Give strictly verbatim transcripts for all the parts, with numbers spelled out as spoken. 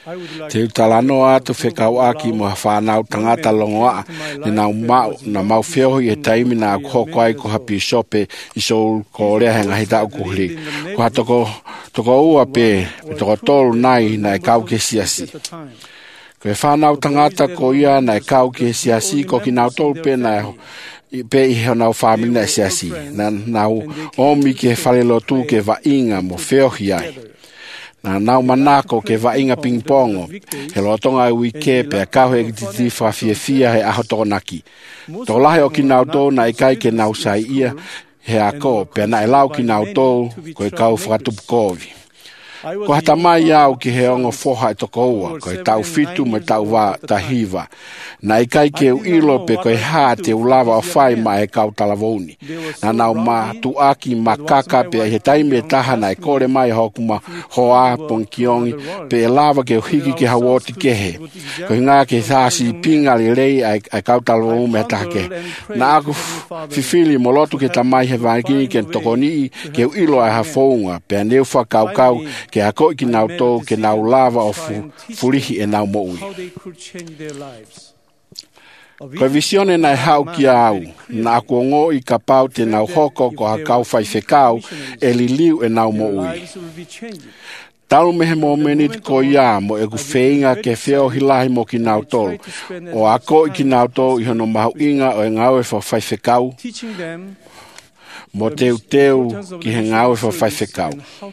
Te utalano atu whekau aki mo whanau tangata longoa ni nau mau na mau whioho i e taimi na koko ai ko hapi sope i so ko rea henga hita ukuhiri. Ko ha toko, toko ua pe, toko tolu nai na e kau ke siasi. Ko e whanau tangata ko ia na e kau ke siasi ko ki nau tolu pe na pe i heo nau whamini na e siasi. Na nau omi ke whalelo tu ke wa inga mo whiohi ai. Na nau manako ke wa inga pingpongo, he lotonga e wike pe a kau he titi whawhia fia he aho tokonaki. Tō lahe o ki nau tō na i kai ke nau sai ia he a ko, pe na e lau ki nau tō ko e kau whakatupu kōwi. Ko hata mai au ki he ongo foha e toko ua, ko e tau fitu me tau wā tahiwa. Na i kai ke u ilo pe ko e hā te ulawa o whai ma e kau talavouni. Na nau ma tu aki ma kaka pe he taime e taha na e kore mai hoku ma hoa pon kiongi pe e lava ke u hiki ke hawoti kehe. Ko i ngā ke thasi pinga li rei a e kau talavouni me taha ke. Na aku fifili mo lotu ke tamai he vangini ke toko nii ke u ilo a hafounga pe a neu wha kau kau ke a ko ki nau tō ke nau lava o fu, furihi e nau moui. Ko visione na e hau ki au, na ako ngō i ka pau te nau hoko ko ha kau whai whekau e li liu e nau moui. Talu mehe mo menit ko ia mo e ku wheinga ke whio hilahi mo ki nau tō. O a ko i ki nau tō i hono mahu inga o e ngau e whai whekau. Mo teu teu ki he ngau e whai whekau.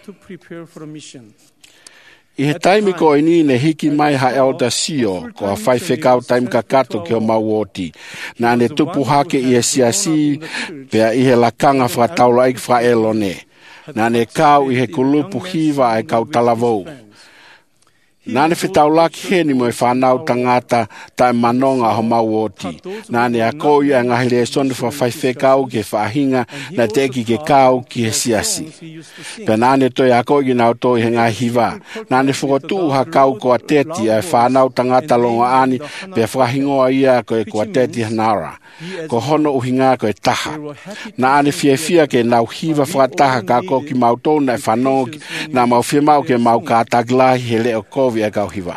I he taimi ko i ni ne hiki mai ha elda sio ko a whai whekau taimi kakato ki o mauoti. Na ne tupu hake i e siasi pea i he lakanga whataula ik wha elone. Na ne kau i he kulupu hiva e kau talavou. Nā ne whetau laki heni mo e whanau tangata tae manonga ho mauoti. Nā ne a koi a ngahile e sonu wha whai whekau ke whahinga na te eki ke kau ki he siasi. Pea nā ne toi a koi ki nau toi he ngā hiva. Nā ne whakotu ha kau ko a teti a whanau tangata longa ani pea whahingoa ia ko e ko a teti hanara. Ko hono uhinga ko e taha. Na ane fia fia ke nau hiva whakataha ka ko ki mau tōna e whanongi na mau fia mau ke mau ka taglahi he leo kovi e kau hiva.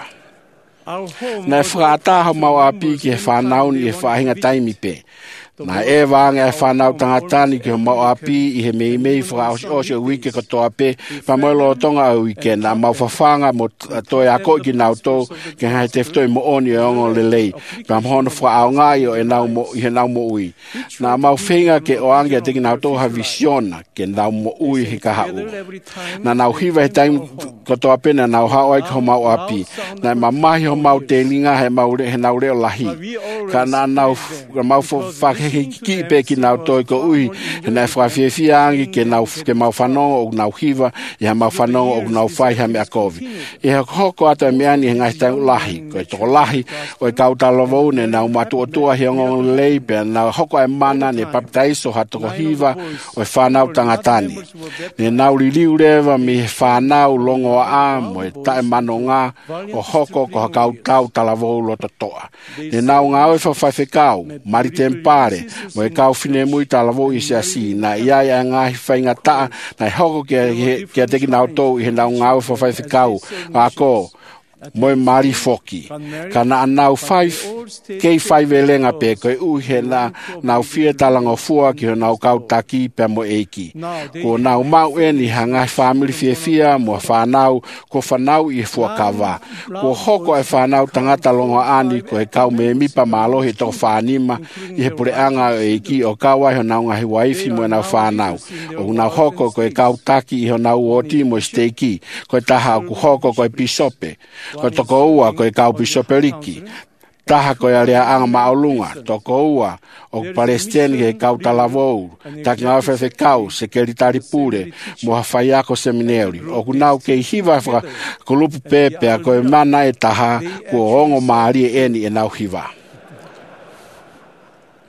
Na e whakataha mau api ki he whanauni e whahinga taimi pe. Na e wanga e whanau tangatani ki he mau api i he mei mei whakaosi osi o wike ko toa pe pa moelo o tonga o wike na mau whawhanga mo toi a koi ki nau tō ke hai te whtoi mo oni e ongo lelei pa mhono whaao ngai o e nau mo, i he nau mo ui. Na mau whenga ke o angia te ki nau tō ha visiona ke nau mo ui he kaha u. Na nau hiva he taim ko toa pe na nau hao ai ki ho mau api. Na ma mahi ho mau te linga he, mau, he nau reo lahi. Ka na nau mau whake he ki pe ki nau toi ko ui he nai whawhiawhia angi ke nau ke mau whanonga o nau hiva i ha mau whanonga o nau whai ha mea kovi. I ha hoko ata e meani he ngai tau lahi. Ko e toko lahi o e kau talavou ne nau matu o tua he ongo lei pe nau hoko e mana ne papitaiso ha toko hiva o e whanau tangatani. Ne nau li liu rewa mi he whanau longo a mo e tae mano ngā o hoko ko ha kau tau talavou loto toa. Ne nau ngā oe whawhaiwhekau, mari tempare mo e kau whine mui talavou i siasi na ia ia ngahi whainga taa na e hoko kia teki nau tau i he nau ngau whawhaiwhekau a ko mo e mari foki. Ka na anau whai kei whai velenga pe koe ui he na nau whia talango fua ki ho nau kau taki pe mo eiki. Ko nau mau e ni ha ngai whamiri whia whia mo whanau ko whanau i fua kawa. Ko hoko e whanau tangata longa ani ko e kau me mipa malo he toko whanima i he pure anga o eiki o kawai ho nau ngahi waifi mo e nau whanau. O nau hoko ko e kau taki i ho nau oti mo steiki ko e taha ku hoko ko e pisope. Ko toko ua ko e kau pisope riki. Taha ko e area anga maolunga, toko ua, o Palestine ke kau talavou, tak ngau whewhe kau, se ke ritari pure, mo hawhai ako seminari. O kunau ke hiva whaka kulupu pepe a ko e mana e taha, ko ongo maari e eni e nau hiva.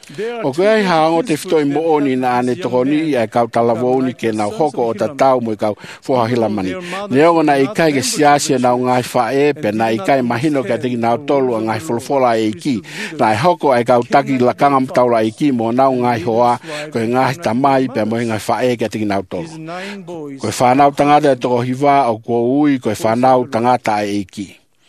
O kai haongo te fitoi mo oni na ane tokoni e kau talavoni ke nau hoko o tatau mo i kau foha hila mani. Neongo na ikai ke siasi na ngai fae pe na ikai mahino ke teki nau tolu a ngai folofola e iki. Na e hoko e kau taki lakanga mtaula iki mo nau ngai hoa ko e ngai tamai pe mo ngai fae ke teki nau tolu. Ko e whanau tangata e toko hiva o ko ui ko e whanau tangata e iki.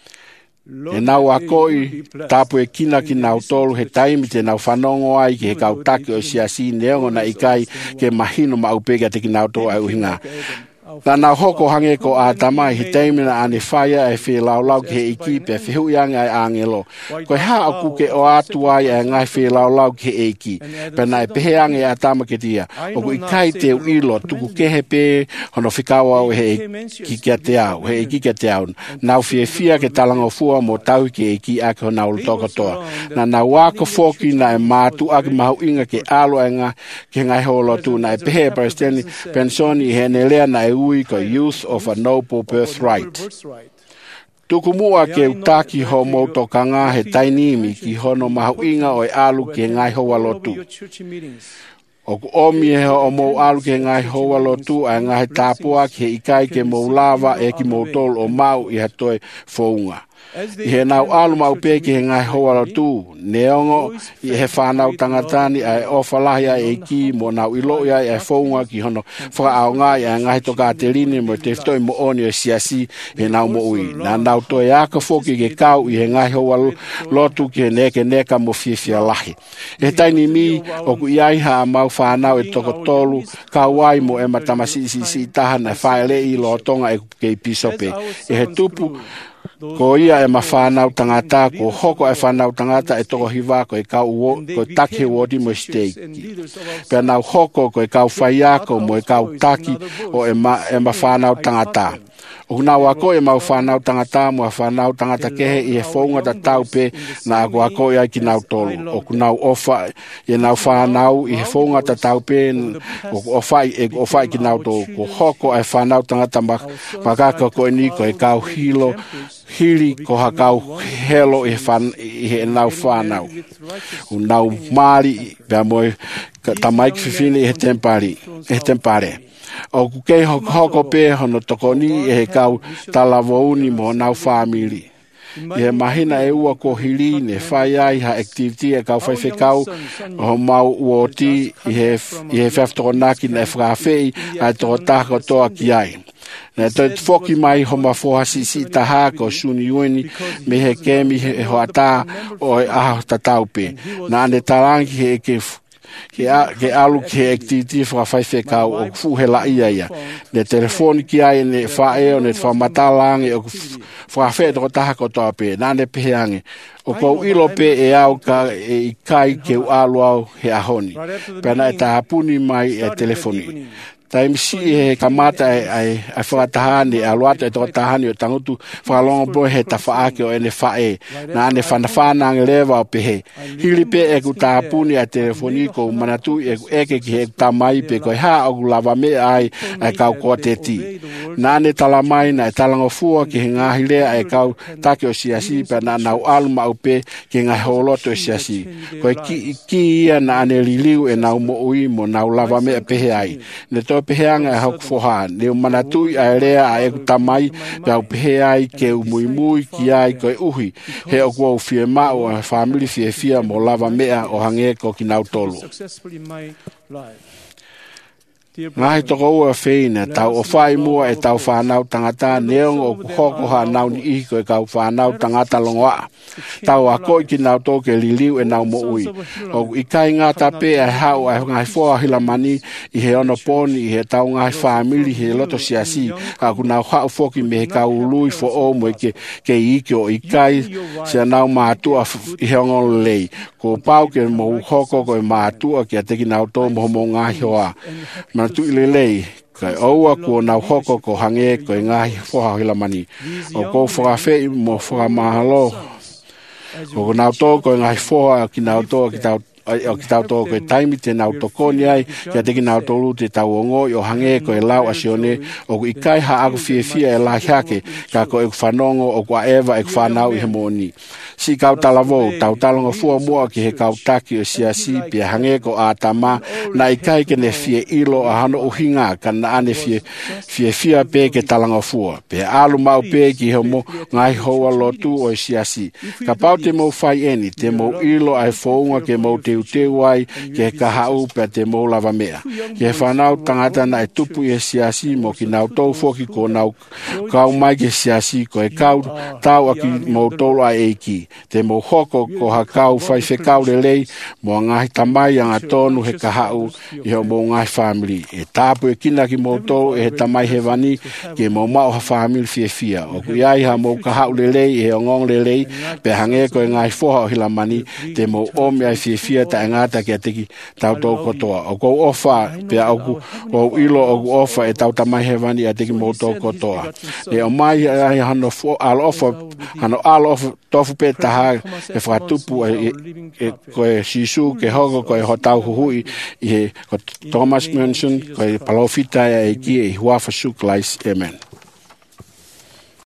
E nau a koi tapu e kina ki nau tolu he taimi te nau whanongo ai ki he kau taki o siasi neongo na ikai ke mahino ma upega te ki nau tolu ai uhinga. Na nau hoko hange ko a tamai he taimi na ane whaia e whi lau lau ki he iki pe whihu ianga ai angelo. Ko e haa aku ke o atu ai e ngai whi lau lau ki he iki. Pe na e pehe ange a tama ke tia. O ku ikai te uilo tuku kehe pe hono whikawa o he iki kia te au. He iki kia te au. Nau fie fia ke talango fua mo tau ki iki ake ho nau toko toa. Na nau wako foki na e mātu ake mahu inga ke alo e ngā ke ngai holo tu na e pehe paresteni pensoni he ne lea na e ui ko youth of a noble birthright. Tuku mua ke utaki ho mouto kanga he tainimi ki hono mahu inga o e alu ke ngai hoa lotu. O ku omi e o mou alu ke ngai hoa lotu a ngai tāpua ke ikai ke mou lava e ki mou tol o mau i hatoe founga. I he nau alu mau pe ki he ngai hoa lotu. Neongo i he whanau tangatani a e ofalahia e ki mo nau iloia e founga ki hono whakaao ngai a ngai toka te rini mo te fitoi mo oni o siasi he nau mo ui. Nā nau toi aka foki ke kau i he ngai hoa lotu ki he neke neka mo fiefia lahi. He taini mi o ku iaiha a mau whanau e toko tolu kau wai mo e matamasi si si taha na whaele i lo tonga e kei pisope. E he tupu ko ia e mawhanau tangata, ko hoko e whanau tangata e toko hiva ko e kau uo, ko e taki wodi mo steiki. Pea nau hoko ko e kau whaiako mo e kau taki o e, ma, e mawhanau tangata. O nau ako e mau whanau tangata mo a whanau tangata kehe i he whaunga ta taupe na ako ako i ai ki nau tolu. O ku nau ofa e nau whanau i he whaunga ta taupe o ofai e ofai ki nau tolu. Ko hoko e whanau tangata makaka ko e ni ko e kau hilo hili ko ha kau helo i he nau whanau. O nau maari pia moe tamaik whiwhine i he tempari, he tempare. O ku kei hoko hoko pe hono tokoni e he kau talavouni mo nau whamiri. I he mahina e ua ko hili ne whai ai ha activity e kau whai whekau o mau uoti i he, i he whaftokonaki na e whakawhei ai toko tako toa ki ai. Nā toi whoki mai ho mafoha si si taha ko suni ueni me he kemi he hoata o e aho tataupe. Nā ane tarangi he ke Ke, a, ke alu ke activity whakawhai whekau o fuhela ia ia. Ne telefoni ki ai ne whae o ne whamatalangi o whakawhai toko taha ko toa pe. Nā ne peheange. O kou ilo pe e au ka e i kai ke u alu au he ahoni. Pena e tahapuni mai e telefoni. Tai si e kamata ai ai ai whakatahane a loata e toko tahane o tangutu whakalonga po he ta whaake o ene whae na ane whanawhana ange lewa o pehe. Hili pe e ku tāpuni a telefoni ko manatu e ku eke ki he tamai pe ko ha o ku lava me ai ai kau koa te ti. Na ane talamai na e talango fua ki he ngahi lea e kau take o siasi pe na nau alu mau pe ki ngahi holoto o siasi. Ko ki, ki ia na ane liliu e nau mo ui mo nau lava me a pehe ai. Ne to peheanga e hauku foha. Ne manatui a rea a eku tamai pe au pehe ai ke u mui mui ki ai koe uhi. He o kua u fie mao a whamiri fie fia mo lava mea o hange ko ki nau tolu. Ngahi toko ua whina, tau o whai mua e tau whanau tangata neong o hoko ha nau ni ihi koe kau whanau tangata longoa. Tau a koi ki nau toke liliu e nau mo ui. O i kai ngā tape e hau e ngai whoa hila mani i he ono poni i he tau ngai whamiri he loto siasi. A ku nau hau whoki me he kau lui fo o mo ke, ke iki o i kai se nau mātua i he ongon lei. Ko pau ke mo hoko koe mātua ki a teki nau tō mo mo ngahi hoa. Tu ilelei kai oua ko nau hoko ko hange ko ngahi foha hila mani o ko whakawhei mo whakamahalo o nau tō ko ngahi foha ki nau tō ki tau o ki tau tō koe taimi te nau tokoni ai kia teki nau tōru te tau ongo i o hange ko e lau asione o ku ikai ha aku fie fia e la hiake ka ko e ku whanongo o ku aewa e ku whanau i he moni. si kau talavou tau talonga fua mua ki he kau taki o siasi pia hange ko a tama na ikai ke ne fie ilo a hano uhinga kan na ane fie fie fia pe ke talanga fua pe alu mau pe ki he mo ngai hoa lotu o siasi ka pau te mo fai eni te mo ilo ai founga ke mo te ute wai ke ka hau pe te mo lava mea ke whanau tangata na e tupu e siasi mo ki nau tau foki ko nau kau mai ke siasi ko e kau tau aki mo tolo a eiki te mo hoko ko ha kau fai fe kau le lei mo ngai tamai anga tonu he ka hau i ho mo ngai family e tapu e kina ki mo tolo e he tamai he wani ke mo mau ha family fie fia o ku iai ha mo ka hau le lei e o ngong le lei pe hange ko e ngai foha o hila mani te mo omi ai fie fia ta ngata ke teki tau tau kotoa o ko ofa pe au ku o ilo o ku ofa e tau tamai he wani a teki mo tau kotoa e o mai ai hano fo al ofa hano al ofa tofu pe taha e whakatupu e, e, ko e sisu ke hogo ko e hotau huhui i he ko Thomas Manson ko e palofita e ki e huafa suklais amen.